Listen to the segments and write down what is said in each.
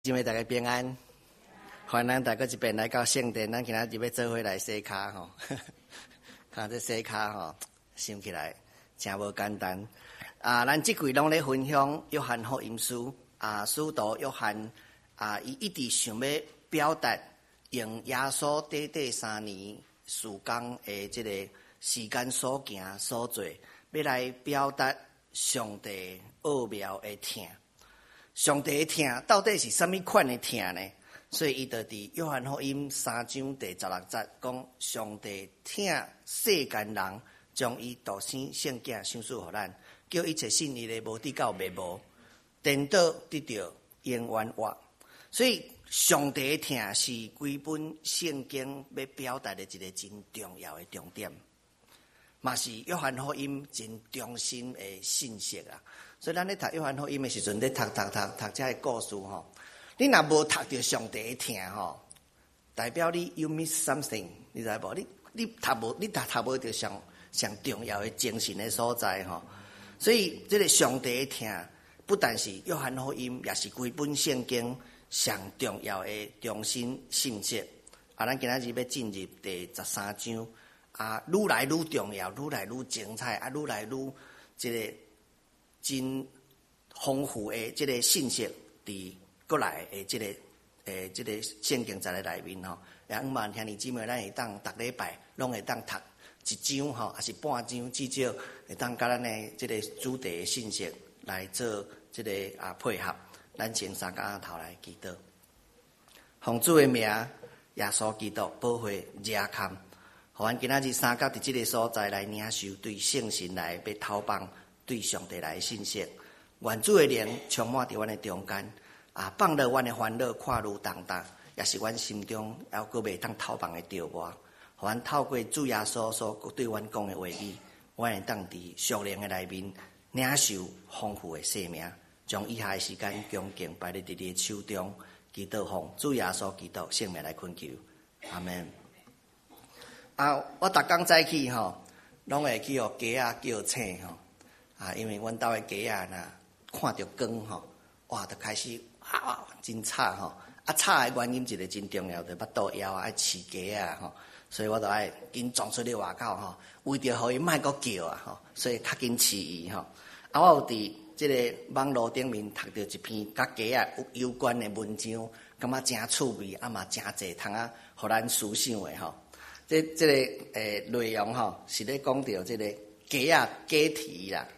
今日大家平安，欢迎咱大家一遍来到圣殿，咱今仔日要做伙来洗脚吼，看这洗脚吼，想起来真无简单咱即季拢咧分享约翰福音书使徒约翰伊一直想要表达用耶稣短短3年事工的这个时间所行所做，要来表达上帝奥妙的疼。上帝的疼到底是什么款的疼呢？所以伊就伫约翰福音3章第16节讲，上帝疼世间人，将伊独生圣子赏赐予咱，叫一切信伊的无得到灭亡，颠倒得到永远活。所以上帝的疼是规本圣经要表达的一个真重要的重点，嘛是约翰福音真中心的信息啊。所以咱咧读约翰福音的时阵，咧读这个故事吼，你若无读到上帝的疼吼，代表你 you miss something， 你知无？你读无到上重要的精神的所在吼。所以这个上帝的疼，不但是约翰福音，也是规本圣经上重要的中心信息咱今仔日要进入第13章愈来愈重要，愈来愈精彩愈来愈这个真丰富的这个信息伫过来的这个圣经在内面吼。希望兄弟姊妹咱会当逐礼拜拢会当读一章吼，还是半章，至少会当甲咱的这个主题的信息来做这个配合。咱先三个头来祈祷，奉主的名，耶稣基督保惠热堪，互阮今仔日三角伫这个所在来领受对圣神来要投放对上帝来的信息。愿主的灵充满伫阮的中间放落阮的烦恼看如重担，也是阮心中还阁未当投放的着我。互阮透过主耶稣所对阮讲的话语，阮会当伫属灵的内面领受丰富的生命。将以下的时间恭敬摆伫你的手中，祈祷奉主耶稣基督圣名来恳求，阿门。我逐工早起吼，拢会去互鸡叫醒吼因为阮兜的鸡若看到光吼，哇，就开始真吵吼吵的原因一个真重要，就腹肚枵爱饲鸡吼，所以我就爱紧撞出去外口吼，为着互伊莫阁叫吼，所以较紧饲伊吼。我有伫这个网络顶面读到一篇甲鸡有关的文章，感觉真趣味，嘛真济通互咱思想的吼。这个内容吼是咧讲到这个鸡啼啦。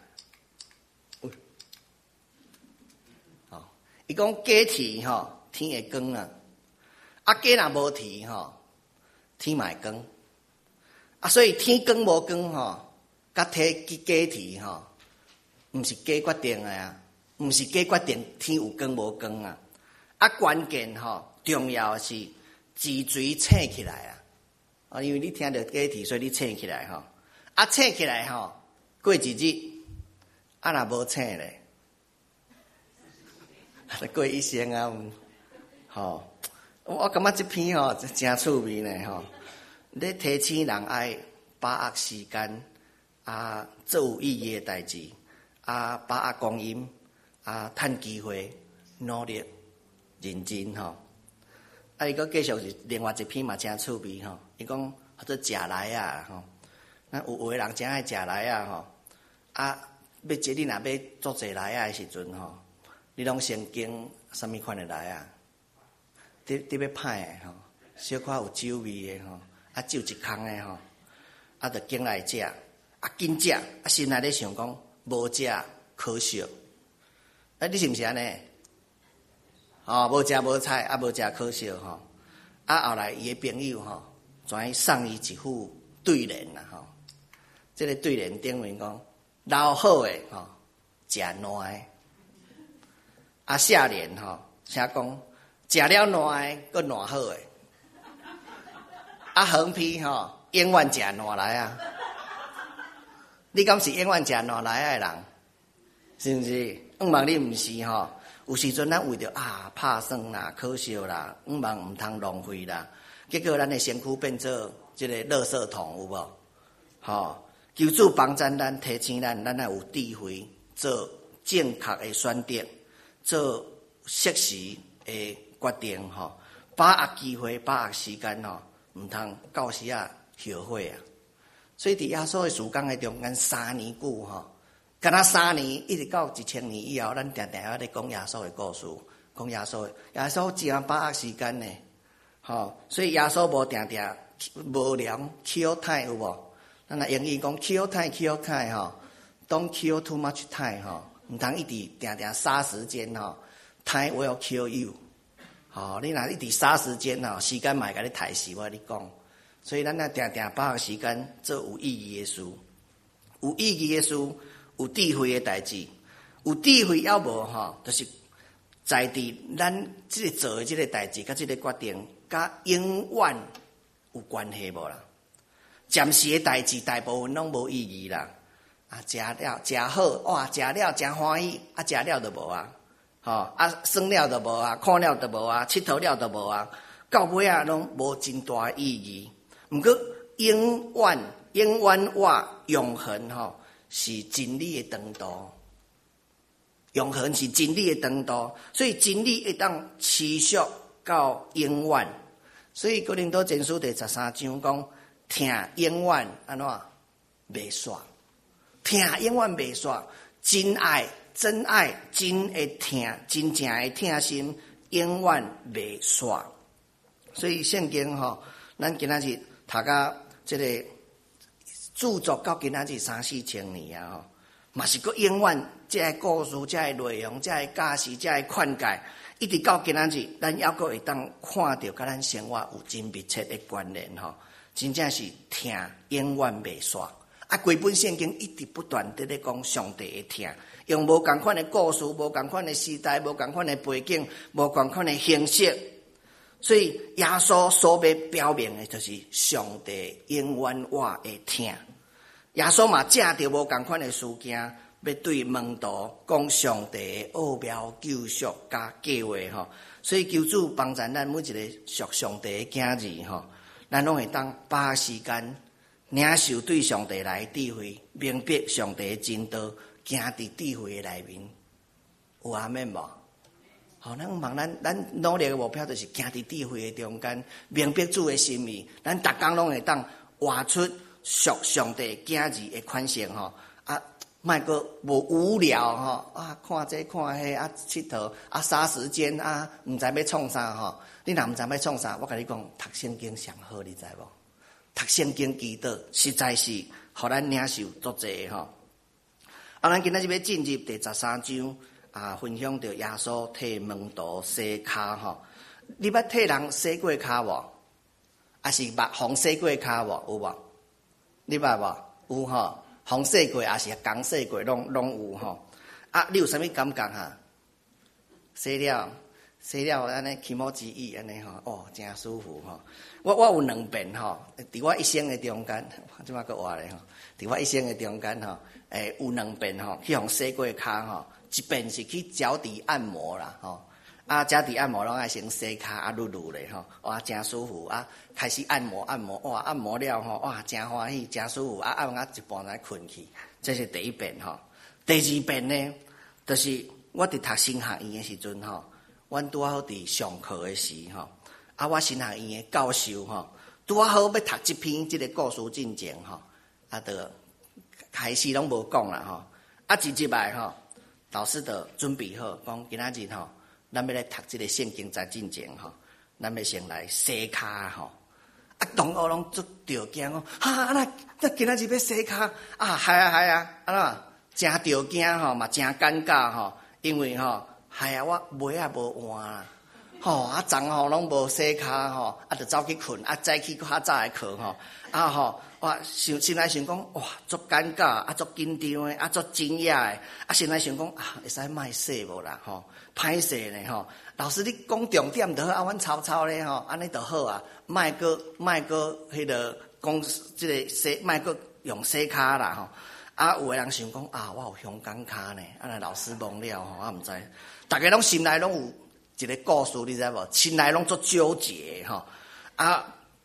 伊讲鸡啼吼，天会光鸡若无啼吼，天嘛会光所以天光无光吼，甲鸡啼吼，毋是鸡决定的毋是鸡决定天有光无光关键吼重要的是自水醒起来因为你听到鸡啼，所以你醒起来吼醒起来吼，过一日若无醒咧，过一生我感觉这篇真趣味呢咧提醒人爱把握时间做有意义的代志把握光阴趁机会努力认真伊阁继续是另外一篇嘛真趣味伊讲或者食来咱有的人真爱食来要这你若要做济来的时阵你拢先拣什么款的来你要歹的小可有酒味的酒一空的就拣来食紧食心内咧想讲无食可惜你是毋是安尼无食无菜无食可惜后来伊的朋友全送伊一副对联这个对联顶面讲老好的食烂的少年写讲食了烂的阁烂好的横批永远食烂来你敢是永远食烂来的人？是毋是？望你毋是有时阵咱为着拍算啦、可惜啦，望毋通浪费啦，结果咱的身躯变做这个垃圾桶，有无？求主帮助咱，提醒咱也有智慧，做正确的选择，做适时的决定吼，把握机会，把握时间吼，毋通到时啊后悔啊。所以伫耶稣的时间的中间3年久吼，敢若3年一直到1000年以后，咱定定咧讲耶稣的故事，讲耶稣真把握时间呢，吼，所以耶稣无定定无聊 kill time 有无？咱若英语讲 kill time 吼 ，don't kill too much time 吼，毋通一直定定杀时间吼 ，time will kill you。吼，你若一直杀时间吼，时间嘛会甲你刣死，我跟你讲。所以咱若定定把握时间做有意义的事，有意义的事，有智慧的代志，有智慧要无吼，就是在伫咱即个做的即个代志，甲即个决定，甲永远有关系无啦？暂时的代志大部分拢无意义啦。啊，食了食好，哇，食了真欢喜，啊，食了就无啊，吼，啊，耍了就无啊，看了就无啊，佚佗了就无啊，到尾啊拢无真大的意义。毋过永远活永恒吼，是真理的长度。永恒是真理的长度，所以真理会当持续到永远。所以哥林多前书第13章讲，听永远安怎袂煞，听永远袂煞，真爱真爱真会听，真正会听心，永远袂煞。所以圣经吼，咱今仔日读到这个著作到今仔日3-4千年啊吼，嘛是个永远这个故事、这个内容、这个假释、这个劝诫，一直到今仔日，咱还阁会当看到甲咱生活有真密切的关联吼，真正是听永远袂煞。啊，规本圣经一直不断地咧讲上帝的听，用无共款的故事、无共款的时代、无共款的背景、无共款的形式。所以耶稣所要表明的就是上帝永远活会听。耶稣嘛借着无共款的事件，要对门徒讲上帝的奥妙救赎加计划吼。所以求主帮助咱每一个属上帝的囝儿吼，咱拢会当把握时间，领受对上帝来的智慧，明白上帝的真道，行伫智慧的内面。有阿们无？好，咱望咱努力的目标就是行伫智慧的中间，明白主的心意。咱逐工拢会当活出属上帝囝儿的款式吼，啊，莫阁无无聊吼，啊，看这看迄啊，佚佗啊，杀时间啊，毋知要创啥吼。你若毋知要创啥，我甲你讲，读圣经上好，你知无？读圣经祈祷，实在是互咱领受足济吼。啊，咱今仔日要进入第13章。啊，分享到耶稣替门徒洗骹吼，你捌替人洗过骹无？还是互洗过骹无？有无？你捌无？有吼，互洗过还是刚洗过，拢有吼。啊，你有啥物感觉哈？洗了安尼起毛之意安尼吼，哦，真舒服吼。我有2遍吼，伫我一生的中间，即摆佫活咧吼，伫我一生的中间吼，有2遍吼，去互洗过骹吼。一遍是去脚底按摩啦，吼，啊，脚底按摩拢爱先洗骹啊，撸撸咧吼，哇，真舒服啊！开始按摩，哇，按摩了吼，哇，真欢喜，真舒服啊！按啊一半才困去，这是第1遍吼。第2遍呢，就是我伫读神学院的时阵吼，阮拄好伫上课的时吼，啊，我神学院的教授吼，拄好要读这篇这个故事进前吼，啊，就开始拢无讲啦吼，啊，一入来吼。老师就准备好，讲今仔日吼，咱要来读这个圣经在进前吼，咱要先来洗骹吼。啊，同学拢足着惊讲，哈，那今仔日要洗骹啊，系啊，啊，真着惊吼，嘛真尴尬吼，因为吼，系啊，我尾也无换啦，吼，啊，昨吼拢无洗骹吼，啊，就走去困，啊，早起较早的课吼，啊吼。哇，先来想讲，哇，足尴尬，啊，足紧张的，啊，足惊讶的，啊，先来想讲，啊，会使卖洗无啦，吼，歹势呢，吼，老师你讲重点就好，啊，阮抄咧，吼，安尼就好啊，卖个迄个讲即个洗，卖个用洗骹啦，吼，啊，有个人想讲，啊，我有香港骹呢，啊，老师忘了吼，我毋知，大家拢心内拢有一个故事，你知无？心内拢足纠结吼，啊。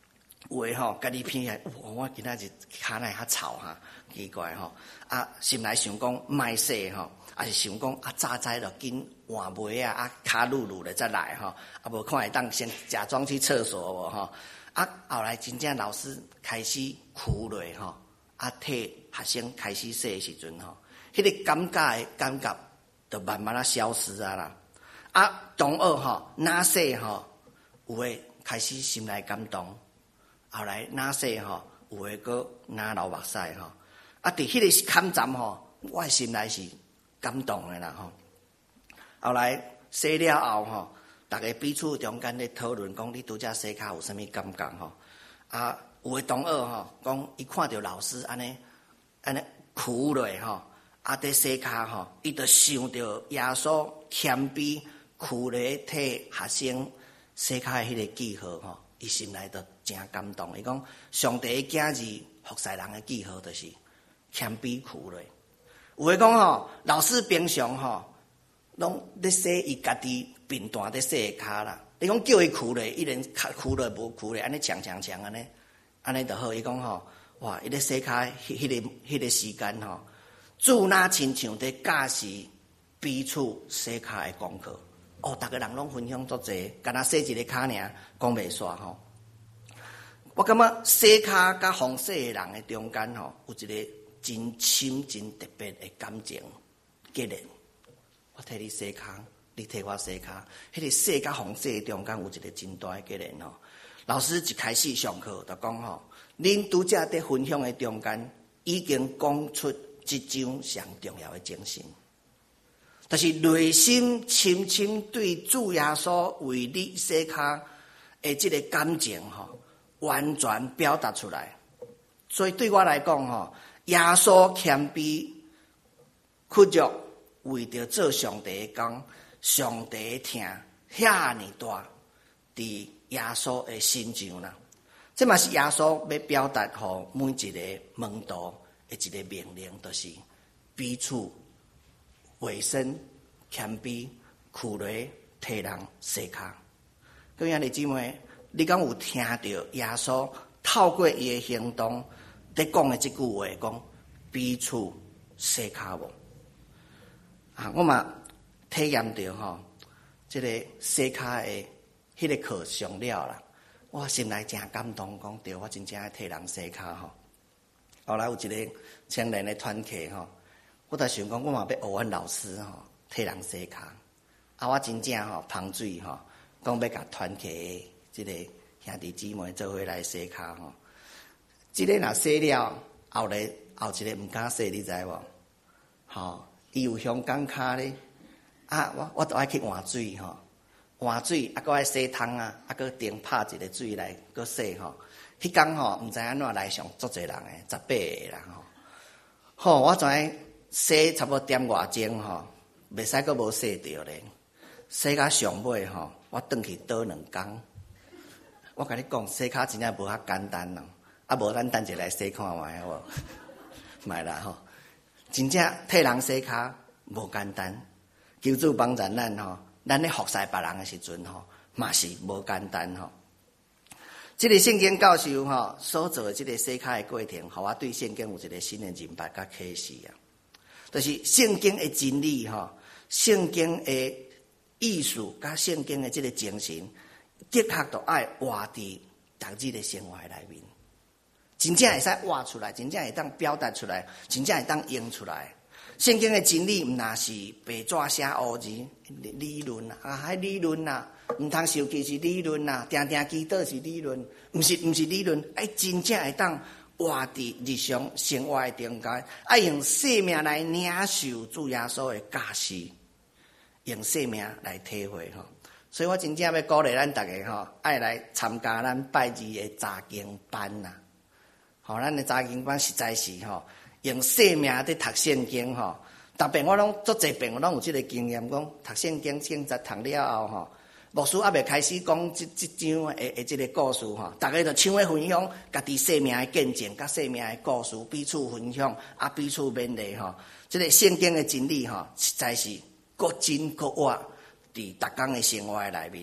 有诶吼，家己偏起来，我今仔日骹内较臭哈，奇怪吼。心内想讲卖洗吼，是想讲早知就紧换袜啊，骹露露咧再来吼，无看会当先假装去厕所无吼。后来真正老师开始苦落吼，替学生开始洗诶时阵吼，迄个感觉就慢慢消失啦。同学吼，哪洗吼，有诶开始心内感动。后来哪洗吼，有诶个哪流目屎吼，伫迄个坎站吼，我诶心内是感动诶啦吼。后来洗了后吼，大家彼此中间咧讨论讲，你拄则洗骹有啥物感觉吼？有诶同学吼，讲伊看到老师安尼哭落吼，伫洗骹吼，伊就想到耶稣谦卑哭咧替学生洗骹诶迄个记号吼。伊心内就真感动，伊讲上帝的囝儿服侍人的记号就是谦卑苦累。有诶讲吼，老师平常吼拢咧洗伊家己平淡咧洗骹啦。你讲叫伊苦累，伊连苦累无苦累，安尼强安尼就好。伊讲吼，哇，伊咧洗骹迄个时间吼，主那亲像伫教示彼此洗骹的功课。逐个人拢分享足济，干那洗一个骹尔，讲袂煞吼。我感觉洗骹甲防洗的人的中间吼，有一个真深、真特别的感情结连。我替你洗骹，你替我洗骹，迄个洗甲防洗的中间有一个真大的结连吼。老师一开始上课就讲吼，恁拄则伫分享的中间，已经讲出即种上重要的精神。就是内心深深对主耶稣为你洗骹的这个感情吼，完全表达出来。所以对我来讲吼，耶稣谦卑屈辱，为着做上帝的工，上帝的疼遐尼大，伫耶稣的心上啦。这嘛是耶稣要表达给每一个门徒的一个命令，就是彼此卫生、谦卑、苦累，替人洗骹。各位兄弟姊妹，你敢有听到耶稣透过伊的行动，在讲的这句话，讲彼此洗骹无？我嘛体验到吼，这个洗骹的迄个课上了啦，我心内真感动，讲对我真正爱替人洗骹吼。后来有一个青年的团契吼，我就想讲，我嘛要学阮老师吼。替人洗骹，我真正吼芳水吼，讲要甲团契即个兄弟姊妹做伙来洗骹吼。即个若洗了，后一个毋敢洗，你知无？吼，伊有香港骹咧，我都爱去换水吼，换水搁爱洗汤搁顶拍一个水来搁洗吼。迄工吼毋知安怎来上足济人诶，18个人吼。吼，我知影洗差不多点外钟吼。袂使阁无洗着咧，洗甲上尾吼，我转去倒2工。我甲你讲，洗骹真正无遐简单咯，无咱等者来洗看卖好无？卖啦吼，真正替人洗骹无简单。求主帮助咱吼，咱咧服侍别人的时阵吼，嘛是无简单吼。这个圣经教授吼所做的这个洗骹的过程，互我对圣经有一个新的认识甲启示啊。就是圣经的真理吼，圣经的意思甲圣经的这个精神，的确都爱活伫逐日的生活内面，真正会使活出来，真正会当表达出来，真正会当用出来。圣经的真理毋那是白纸写乌字理论迄理论毋通受气是理论定祈祷是理论，毋是理论，爱真正会当活伫日常生活的中间，爱用生命来领受主耶稣的教示，用生命来体会吼。所以我真正要鼓励咱大家吼，爱来参加咱拜二的查经班呐。吼，咱的查经班实在是吼，用生命在读圣经吼。特别我拢足济遍，我拢有这个经验，讲读圣经圣节读了后吼。牧师还未开始讲这张的这个故事吼，大家就抢着分享家己生命的见证，甲生命的故事，彼此分享，彼此勉励吼。这个圣经的真理吼，实在是各真各活，伫逐工的生活内面，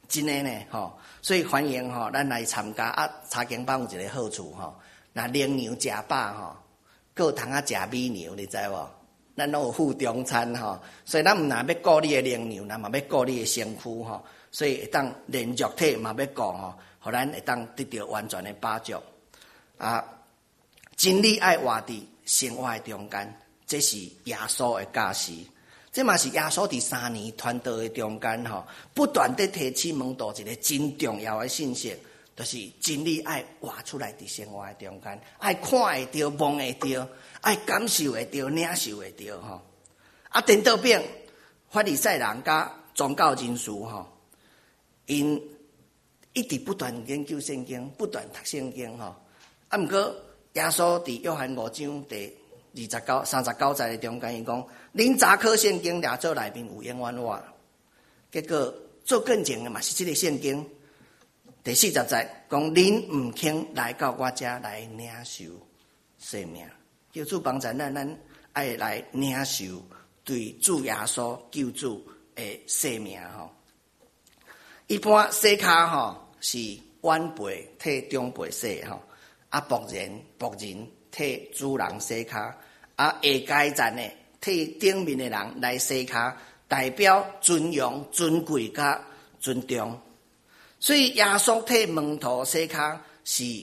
真诶呢吼，所以欢迎吼咱来参加啊。查经班有一个好处吼，若灵牛食饱吼，还有通食米牛，你知无？咱拢有附中餐吼，所以咱毋若要顾你诶灵牛，咱嘛要顾你诶身躯吼，所以会当连肉体嘛要顾吼，互咱会当得到完全诶饱足啊。真理爱活伫生活诶中间，这是耶稣诶教示。这嘛是耶稣伫3年传道的中间吼，不断地提起门徒一个真重要的信息，就是真理爱活出来伫生活的中间，爱看会到、摸会到，爱感受会到、领受会到吼。啊，颠倒边法利赛人甲宗教人士吼，因一直不断研究圣经，不断读圣经吼。啊，毋过耶稣伫约翰5章第39节的中间，伊讲：恁查考圣经抓做内面有永远话。结果做更前的嘛是这个圣经第40节讲：恁毋肯来到我这来领受生命。求主帮助咱爱来领受对主耶稣救主的生命吼。一般洗脚吼是晚辈替中辈洗吼，啊仆人替主人洗脚。啊，下阶层呢，替顶面的人来洗脚，代表尊荣、尊贵甲尊重。所以耶稣替门徒洗脚是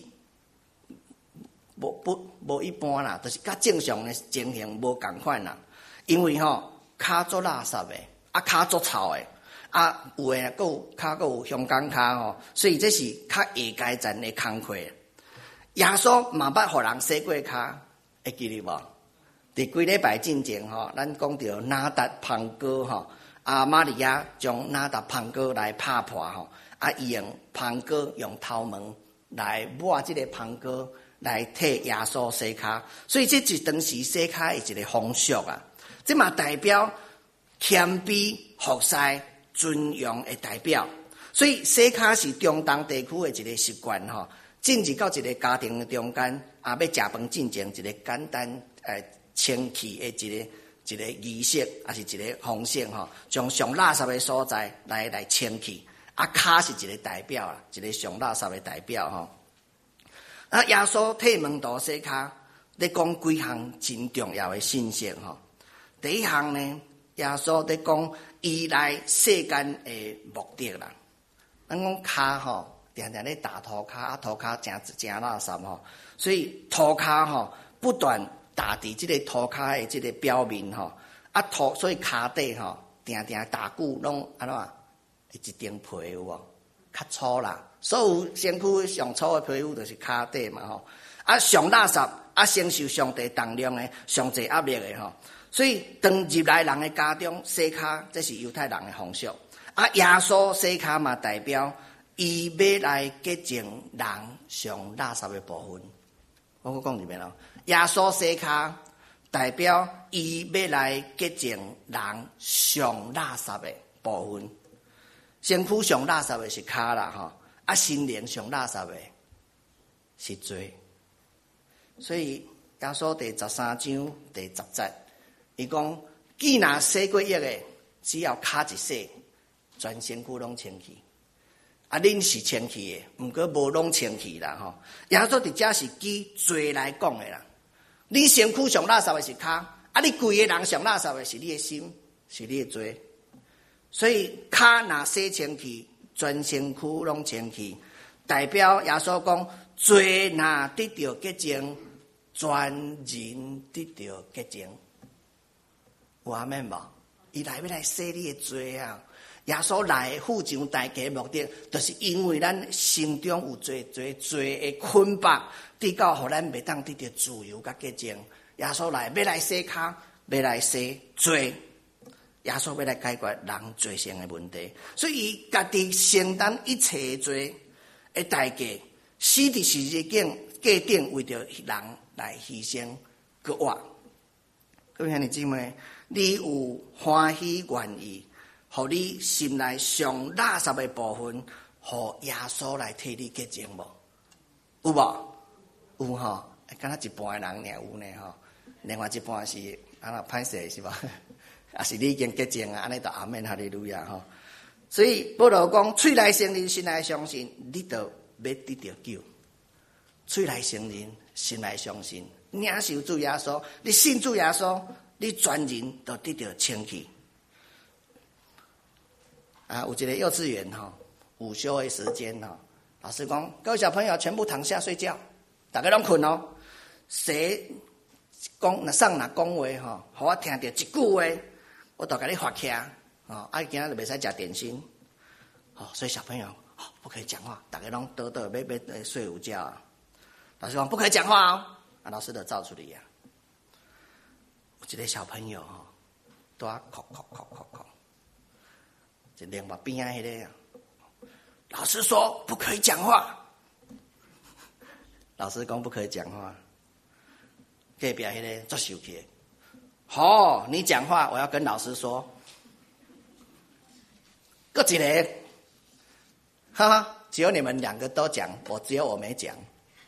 无一般啦，就是甲正常的情形无共款啦。因为吼脚做垃圾的，啊脚做臭的，啊有诶，还有香港脚吼，所以这是较下阶层的工课。耶稣嘛捌互人洗过脚，会记得无？伫几礼拜之前吼，咱讲到拿达旁哥吼，啊玛利亚将拿达旁哥来拍破吼，啊伊用旁哥用头毛来抹这个旁哥来替耶稣洗脚，所以这是当时洗脚的一个风俗啊。这嘛代表谦卑、服侍、尊荣的代表，所以洗脚是中东地区的一个习惯吼。进入到一个家庭的中间，啊要食饭进前一个简单清气的一个仪式，还是一个方式吼，将上垃圾的所在来清气。啊，脚是一个代表啦，一个上垃圾的代表吼。啊，耶稣替门徒洗脚，咧讲几项真重要的信息吼。第一项呢，耶稣咧讲伊来世间的目的啦。咱讲脚吼，常常咧打涂骹，啊涂骹真垃圾吼，所以涂骹吼不断打伫即个涂骹的即个表面吼，啊涂，所以骹底吼常常打久拢安怎一层皮有无？较粗啦，所有身躯上粗的皮肤就是骹底嘛吼，啊上垃圾，啊承受上帝重量的上济压力的吼，所以当入来人的家中洗骹，这是犹太人的风俗。啊耶稣洗骹嘛代表伊要来洁净人上垃圾的部分。我讲入面咯，耶稣洗骹代表伊要来洁净人上垃圾的部分。身躯上垃圾的是骹啦吼，啊心灵上垃圾的是罪。所以耶稣第13章第10节，伊讲：既若洗过液的，只要骹一洗，全身躯拢清气。啊，恁是清气的，毋过无拢清气啦吼。耶稣伫遮是举罪来讲的啦。你身躯上垃圾的是骹，啊，你规个人上垃圾的是你的心，是你的罪。所以骹若洗清气，全身躯拢清气，代表耶稣讲罪若得到洁净，全人得到洁净。有阿们无？伊来要来洗你的罪啊！耶稣来付上代价的目的，就是因为咱心中有罪的捆绑，直到互咱袂当得到自由甲洁净。耶稣来要来洗骹，要来洗罪。耶稣要来解决人罪性的问题，所以伊家己承担一切罪的代价，死伫十字架顶，为着人来牺牲搁活。各位兄弟姊妹，你有欢喜愿意，互你心内上垃圾的部分，互耶稣来替你洁净无？有无？有吼，敢若一半的人尔有呢吼，另外一半是歹势是吧？啊，是你已经洁净啊，安尼就阿们哈利路亚吼。 所以保罗讲，嘴来承认，心来相信，你就要得到救。嘴来承认，心来相信，领受主耶稣，你信主耶稣，你全人都得到清气。有一个幼稚园午休的时间老师讲，各位小朋友全部躺下睡觉，大家拢困哦。谁讲上哪讲话互我听到一句话，我就给你发起今天就袂使吃点心所以小朋友不可以讲话，大家拢倒要睡午觉老师讲不可以讲话老师就照处理有一个小朋友都要哭，就连我边仔迄个老师说不可以讲话，老师讲不可以讲话，隔壁迄个做生气你讲话我要跟老师说。各一个只有你们两个都讲，只有我没讲。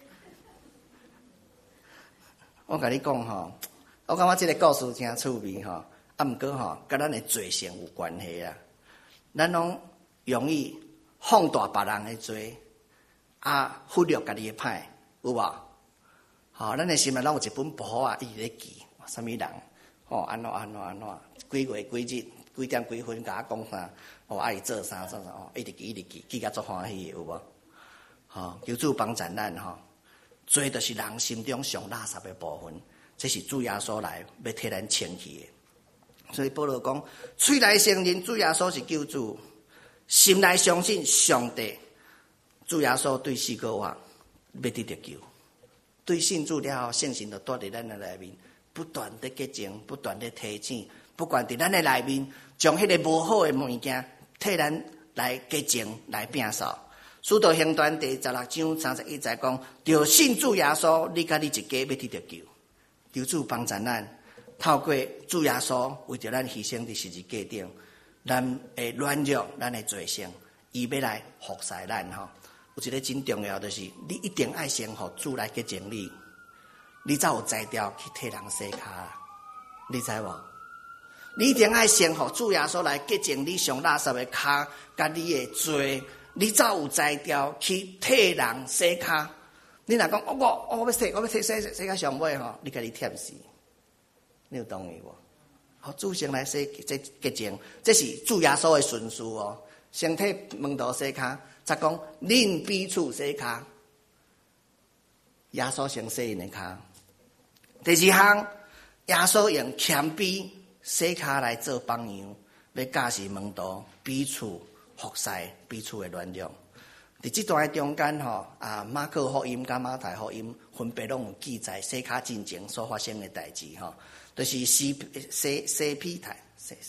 我跟你讲我感觉这个故事真趣味不过跟咱的罪性有关系咱拢容易放大别人的罪忽略家己的歹，有无咱的心内拢有一本簿一直在记什么人安怎几月几日几点几分甲我讲啥伊做啥一直记甲足欢喜有无求主帮助咱罪就是人心中上垃圾的部分，这是主耶稣来要替咱清去的。所以保罗讲，嘴来承认主耶稣是救主，心来相信上帝主耶稣对四个话要得到救。对信主了后，圣神就住在咱的内面，不断的洁净，不断的提醒，不管在咱的内面，将迄个无好的物件替咱来洁净，来摒扫。使徒行传第16章31节讲，就信主耶稣，你甲你一家要得到救。求主帮助咱，透过主耶稣为着咱牺牲伫十字架顶，咱会软弱，咱的罪性，伊要来服侍咱有一个真重要，就是你一定爱先互主来洁净你，你才有才调去替人洗脚，你知无？你一定爱先互主耶稣来洁净你上垃圾的脚，甲你的罪。你才有才调去替人洗脚。你若讲我要洗到上尾你家己忝死，你有同意无？互主先来洗洁净，这是主耶稣的顺序先替门徒洗脚，再讲恁彼此洗脚。耶稣先洗因的脚。第二项，耶稣用谦卑洗脚来做榜样，要教示门徒彼此服侍，彼此的软弱。伫这段中间马可福音甲马太福音分别拢有记载洗脚进前所发生的代志就是西庇太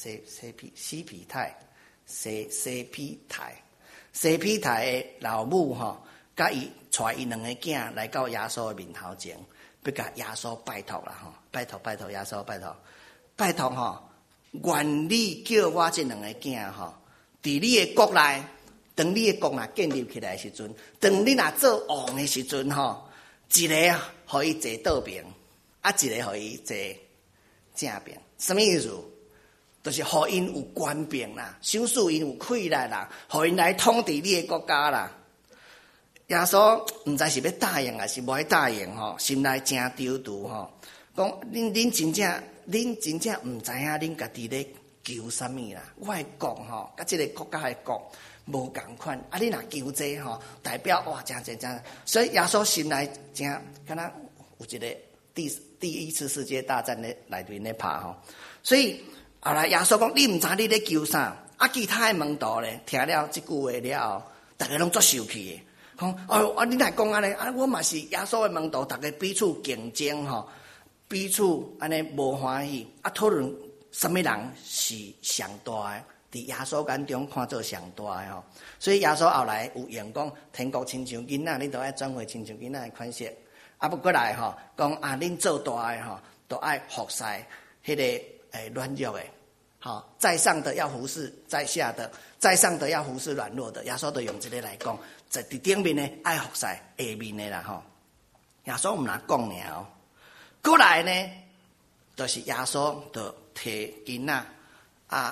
的老母甲伊带伊两个囝来到耶稣的面头前，要甲耶稣拜托啦拜托耶稣拜托愿你叫我这两个囝伫你的国内，当你的国若建立起来的时阵，当你若做王的时阵一个互伊坐倒边，一个互伊坐正边。什么意思？就是互因有权柄啦，赏赐因有权力啦，互因来统治你的国家啦。耶稣毋知是要答应还是无要答应心内真丢丢讲恁真正毋知影恁家己咧求什么啦？我的国甲这个国家的国无共款你若求这代表真，所以耶稣心内真敢若有一个第一次世界大战咧内面咧拍所以后来耶稣讲你毋知你咧求啥其他的门徒咧听了这句话了后，大家拢足受气的讲你若讲安尼我嘛是耶稣的门徒，大家彼此竞争彼此安尼无欢喜讨论什么人是上大的，伫耶稣眼中看做上大的所以耶稣后来有用讲天国亲像囡仔，你都爱转回亲像囡仔的款式不过来讲恁做大的都爱服侍迄个软弱的在上的要服侍在下的，在上的要服侍软弱的。耶稣就用这个来讲，在顶面呢爱服侍下面的啦耶稣毋若讲尔过来呢，就是耶稣就摕囡仔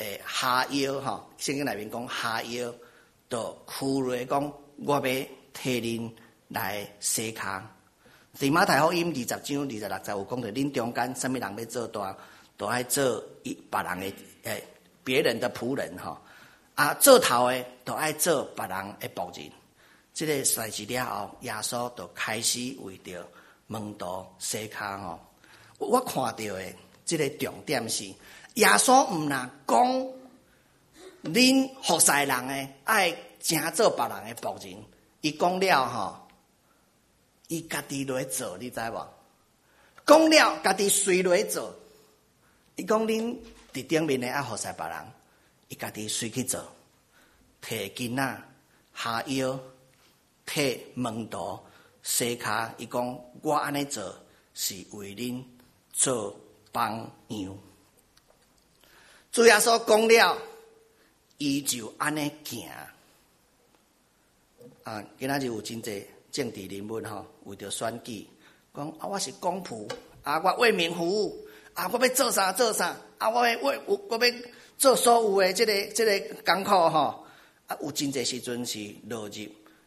下腰吼，圣经内面讲下腰，就屈落讲我要替恁来洗骹。伫马太福音20章26节有讲到，恁中间什么人要做大，都爱做别人的别人的仆人吼。做头的都爱做别人的仆人。这个代志了后，耶稣就开始为着门徒洗骹吼。我看到的这个重点是，耶稣唔若讲恁服侍人的爱正做别人的仆人，伊讲了吼，伊家己落做，你知无？讲了家己随落做。伊讲恁伫顶面的爱服侍别人，伊家己随去做，摕囡仔下腰，摕门徒洗骹。伊讲我安尼做是为恁做榜样。主耶稣讲了，伊就安尼行。今仔日有真侪政治人物吼，为着选举，讲我是公仆，我为民服务，我要做啥做啥，我要做所有的这个艰苦吼。有真侪时阵是落入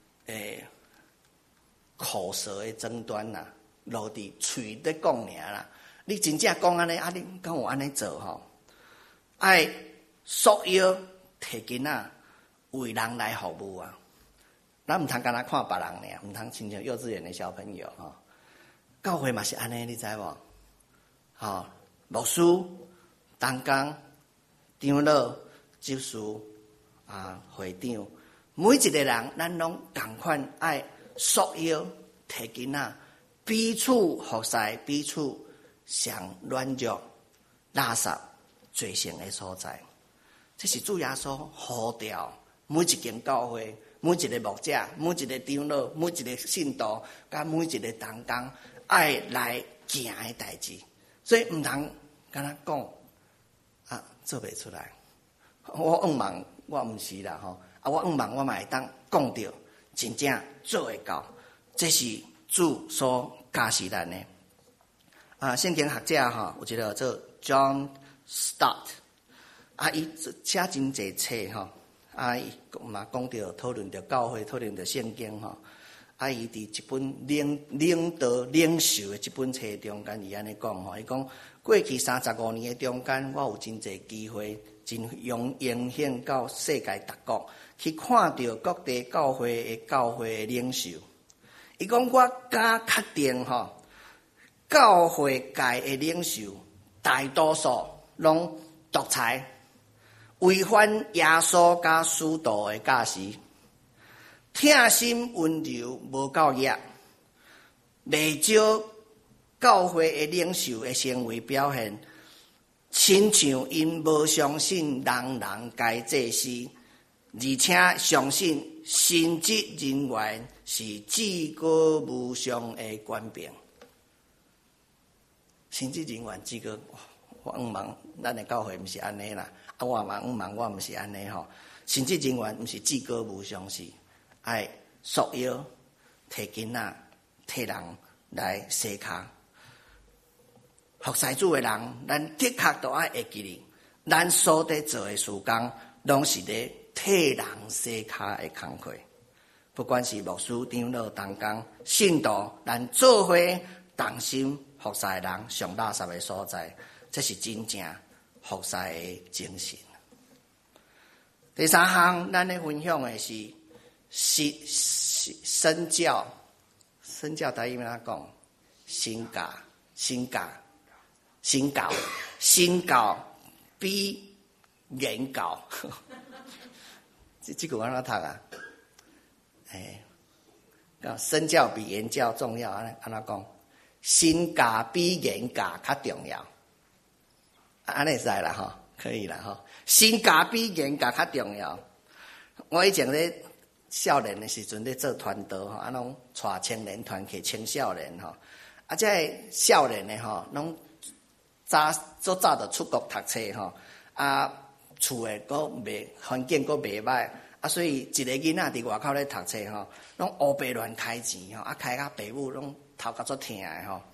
口舌的争端啦，落伫嘴咧讲尔啦。你真正讲安尼，你敢有安尼做吼？爱束腰摕囡仔为人来服务啊！咱唔通干那看别人尔，唔通亲像幼稚园的小朋友吼。教会嘛是安尼，你知无？吼，牧师、同工、长老、执事会长，每一个人咱拢同款爱束腰摕囡仔，彼此服侍，彼此上软弱、垃圾、罪性的所在。这是主耶稣呼召每一间教会、每一个牧者、每一个长老、每一个信徒，甲每一个同工爱来行的代志。所以唔通敢若讲做袂出来。我妄望我唔是啦吼，我妄望我嘛会当讲到真正做会到。这是主所教示咱的。圣经学者吼，有一个做 John Stott，伊写真侪册吼，伊嘛讲到讨论到教会，讨论到圣经吼。伊伫一本领导领袖的一本册中间，伊安尼讲吼，伊讲过去35年的中间，我有真侪机会，真影响到世界各国，去看到各地教会的领袖。伊讲我敢确定吼，教会界的领袖大多数拢独裁，违反耶稣甲使徒的教示。疼心温柔无够热，袂少教会的领袖的行为表现，亲像因无相信人该做事，而且相信神职人员是至高无上的权柄。神职人员至高，我毋望咱的教会毋是安尼啦，我嘛毋望我毋是安尼吼。神职人员毋是至高无上是。爱束腰摕囡仔，替人来洗骹。服侍主的人，咱的确都爱会记哩，咱所得做的事工，拢是咧替人洗骹的工课。不管是牧师、长老、同工、信徒，咱做伙同心服侍人上垃圾的所在，这是真正服侍的精神。第三项，咱咧分享的是。身教台语怎讲？身教比言教。这句我怎读啊？身教比言教重要，安怎讲？身教比言教较重要。安尼会使啦吼，可以啦吼。身教比言教较重要。我以前咧。少年的时阵咧做传道吼，拢带青年团去青少年吼，这少年的吼，拢早就出国读册吼，厝诶阁袂环境阁袂歹，所以一个囡仔伫外口咧读册吼，拢乌白乱开钱吼，开甲爸母拢头壳足疼诶吼，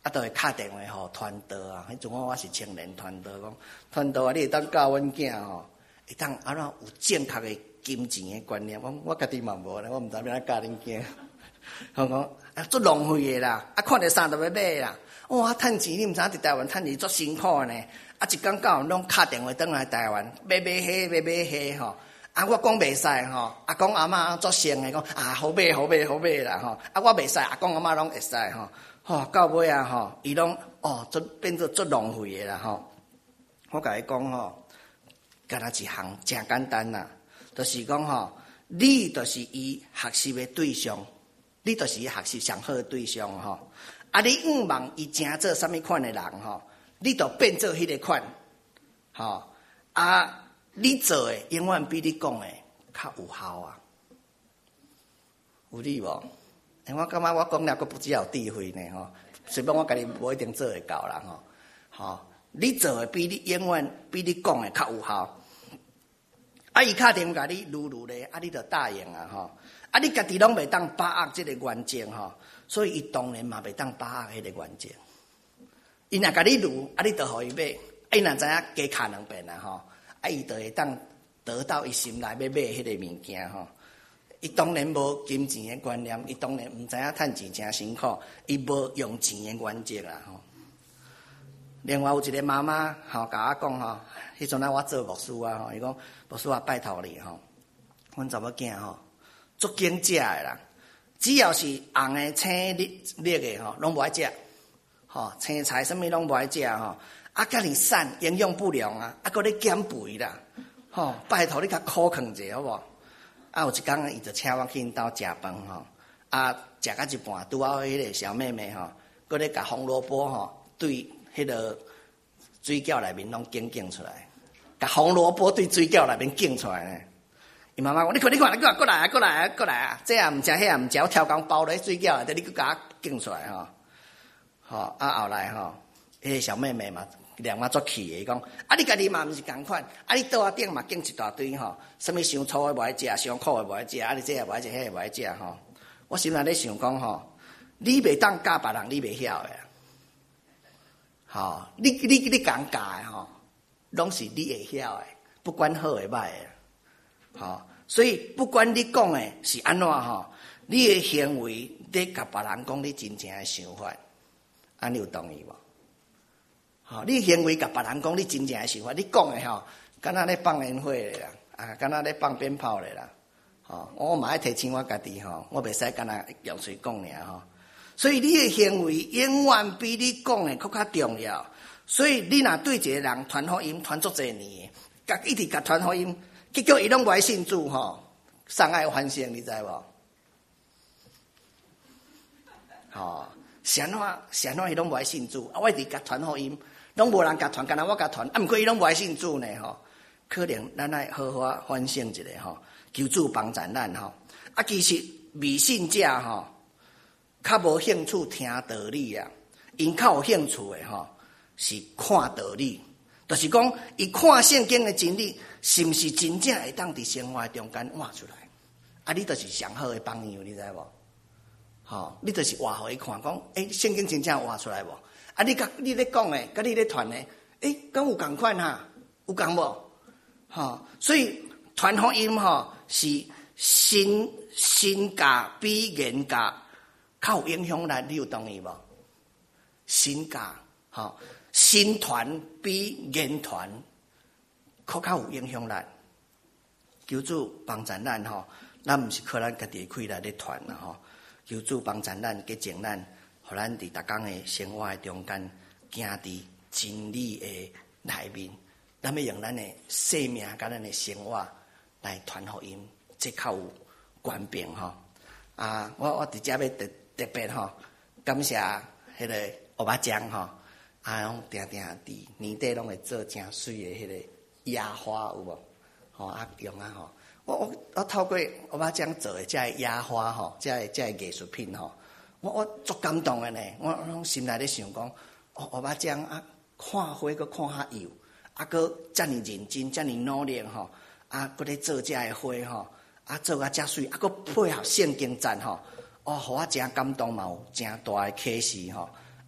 就会敲电话互团导啊，迄阵我是青年团导，讲团导啊，你会当教阮囝吼，会当怎有正确的金钱的观念。我家己嘛无咧，我毋知要安怎教恁囝。讲足浪费的啦，看着衫就要买啦。哇，趁钱你毋知影伫台湾趁钱足辛苦呢。一天到晚拢敲电话转来台湾，买迄吼。我讲袂使吼，阿公阿嬷足省的讲好买啦吼。我袂使，阿公阿嬷拢会使吼。到尾啊吼，伊拢变做足浪费的啦吼。我甲伊讲吼，干那一项真简单啦，就是讲吼，你就是伊学习的对象，你就是伊学习上好的对象吼。你毋望伊成做啥物款的人吼，你就变做迄个款吼。你做的永远比你讲的较有效啊，有理无？我感觉我讲了，佫不只有智慧呢吼。虽然我家己无一定做会到啦吼。你做的比你永远比你讲的较有效。伊敲电话甲你噜咧，你就答应啊吼。你家己拢袂当把握这个原则吼，所以伊当然嘛袂当把握迄个原则。伊若甲你噜，你就互伊买。伊若知影加敲两遍啊吼。伊就会当得到伊心内要买迄个物件吼。伊当然无金钱的观念，伊当然毋知影趁钱真辛苦，伊无用钱的原则啦吼。另外有一个妈妈吼，甲我讲吼，迄阵我做牧师啊吼，伊讲牧师啊，拜托你吼，阮查某囝吼，足经食的啦，只要是红的、青绿的吼，拢无爱食，吼，青菜什物拢无爱食吼。甲你瘦，营养不良啊，搁咧减肥啦，吼！拜托你较苦劝者好无？有一天伊就请我去因兜食饭吼，食到一半，拄好迄个小妹妹吼，搁咧甲红萝卜吼对迄个水饺内面拢拣出来，甲红萝卜对水饺内面拣出来呢。伊妈妈讲：你看，过来啊！这也毋食，迄也毋食，我超工包咧水饺内底，你搁甲我拣出来吼。后来吼，迄个小妹妹嘛。连我足气的，伊讲你家己嘛毋是共款，你桌仔顶嘛拣一大堆吼，什物伤粗的无爱食，伤苦的无爱食，你这也无爱食，迄也无爱食吼。我心内咧想讲吼，你袂当教别人，你袂晓的，吼，你共教的吼，拢是你会晓的，不管好的歹的，吼。所以不管你讲的是安怎吼，你的行为咧甲别人讲你真正的想法，你有同意无？你行为甲别人讲你真正的想法，你讲的吼，敢若咧放烟火咧啦，敢若咧放鞭炮咧啦，我嘛爱提醒我家己吼，我袂使敢若用嘴讲尔吼。所以你的行为永远比你讲的更较重要。所以你若对一个人传福音传足侪年，一直甲传福音，结果伊拢无爱信主吼，伤害反省，你知无？是安怎伊拢无爱信主？我一直甲传福音。拢无人甲传，干那我甲传，毋过伊拢无爱信主呢吼。可能咱爱好好反省一下吼，求主帮助咱吼。其实未信者吼，较无兴趣听道理啊，因较有兴趣的吼是看道理，就是讲伊看圣经的真理是毋是真正会当伫生活中间活出来。你就是上好的榜样，你知无？你就是活互伊看，讲圣经真正活出来无？你咧讲诶，甲你咧传诶，敢有共款哈？有共无？所以传福音是身教比言教较有影响力，你有同意无？身教身传比言传较有影响力。求主帮助咱咱毋是靠咱家己的气力咧传啦求主帮助咱，洁净咱。互咱伫逐工诶生活诶中间，行伫真理诶内面，咱要用咱诶生命甲咱诶生活来传福音，这较有权柄我伫遮要特别感谢迄个欧巴掌拢定伫年底拢会做真水诶迄个野花有无？用我透过欧巴掌做诶遮野花遮艺术品我足感动的呢，我拢心内咧想讲，我把这样看花搁看较幼，搁遮尔认真，遮尔努力搁咧做遮个花做遮水，搁配合圣经赞互我真感动嘛，有真大的启示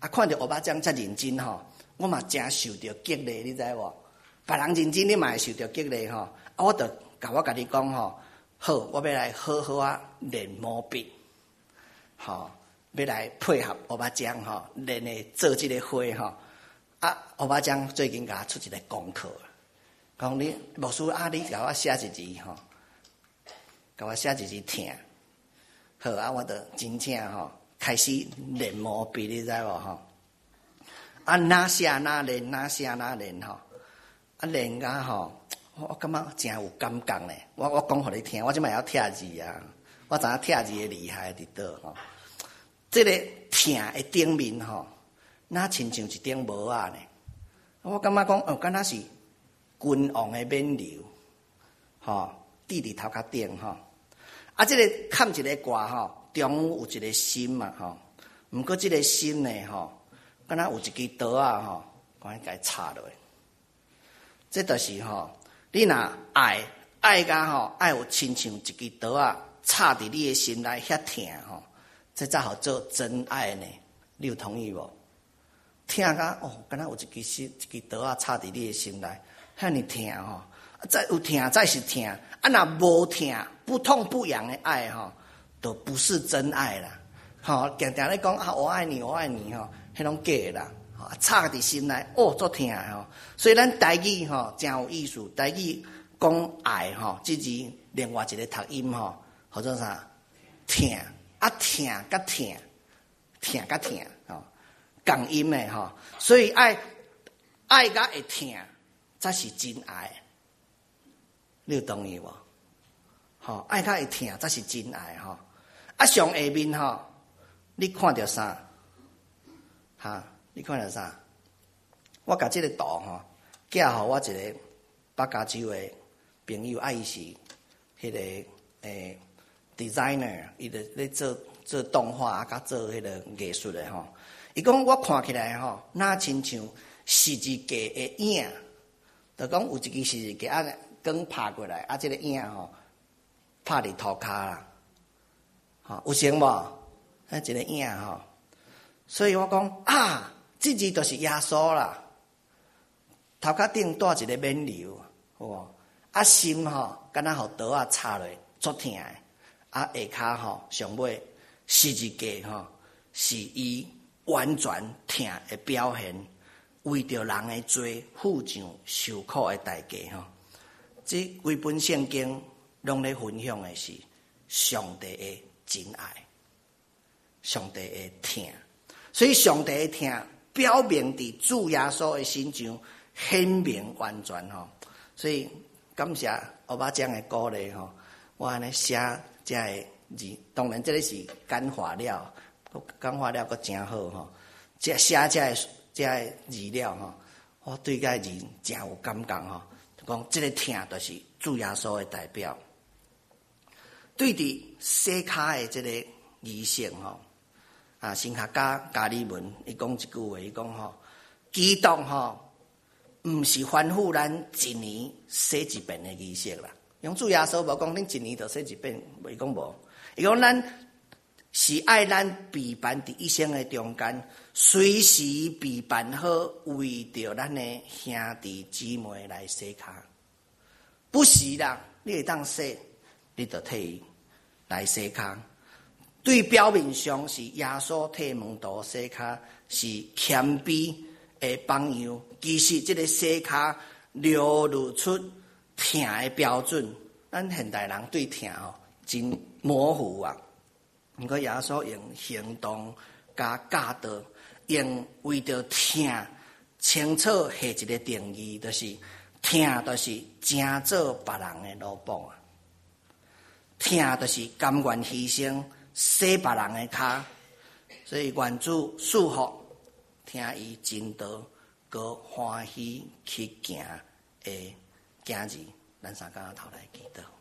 啊，看到乌巴掌遮认真吼，我嘛真受到激励，你知无？别人认真，你嘛会受到激励吼。啊，我著我甲你讲吼，好，我要来好好啊练毛笔，吼，要来配合乌巴掌吼，练诶做即个花吼。啊，乌巴掌最近甲我出一个功课，讲你牧师啊，你甲我写一字吼，甲我写一字听。好啊，我著真正吼开始练毛笔，你知无吼？啊，哪写哪练，哪写哪练吼。啊，练甲吼，我感觉真有感觉呢。我讲互你听，我即摆会晓拆字啊，我知影拆字诶厉害伫倒吼。即个听诶顶面吼。那亲像一顶帽仔呢，我感觉讲，敢若是君王的冕旒，吼，戴伫头壳顶吼。啊，即个看一个挂吼，中有一个心嘛吼。毋过即个心呢吼，敢若有一支刀仔吼，赶紧甲伊插落。这就是吼，你若爱甲吼，爱有亲像一支刀仔插伫你的心内遐疼吼，这才好做真爱呢。你有同意无？疼甲敢若有一支刀仔插伫你的心内，遐尼疼吼，再有疼再是疼，啊若无疼不痛不痒的爱吼，都不是真爱啦。吼，常常咧讲啊，我爱你，我爱你吼，迄拢假啦。插伫心内，足疼吼。所以咱台语吼真有意思，台语讲爱吼，即字另外一个读音吼，叫做啥？疼啊，疼甲疼，疼甲疼吼。共音的吼，所以爱甲会疼，才是真爱。你有同意无？吼，爱甲会疼，才是真爱吼。啊，上下面吼，你看到啥？哈，你看到啥？我甲即个图吼，寄互我一个北加州的朋友，伊是迄个designer， 伊咧做动画啊，甲做迄个艺术的吼。伊讲我看起来吼，那亲像十字架的影，就讲有一支十字架啊，光拍过来啊，这个影吼拍伫涂骹啦，吼有成无？啊，一个影吼，所以我讲啊，这字就是耶稣啦，头壳顶带一个冕旒，好无？啊心吼，敢若互刀啊插落，足疼的，啊下骹吼上尾十字架吼是伊。完全疼的表现，为着人的罪付上受苦的代价吼。这规本圣经拢咧分享的是上帝的真爱，上帝的疼。所以上帝的疼表明伫主耶稣的身上显明完全吼。所以感谢乌巴掌的鼓励吼，我安尼写这个字，当然这个是简化了。讲话了，佫真好吼！写这个字了吼，我对这字真有感觉吼。讲这个疼就是主耶稣的代表。对伫洗骹的这个仪式吼，啊，神学家加里文伊讲一句话，伊讲吼，基督吼，毋是吩咐咱一年洗一遍的仪式啦。用主耶稣无讲恁一年就洗一遍，伊讲无，伊讲咱。是爱咱备办伫一生的中间，随时备办好，为着咱的兄弟姊妹来洗骹。不是啦，你会当洗，你就替伊来洗骹。对表面上是耶稣替门徒洗骹，是谦卑的榜样。其实这个洗骹流露出疼的标准。咱现代人对疼吼真模糊啊。毋过耶稣用行动加教导，用为着疼清楚下一个定义，就是疼，就是正做别人的奴仆啊。疼就是甘愿牺牲洗别人的骹，所以愿主祝福听伊真道，搁欢喜去行的行字，咱三甲头来祈祷。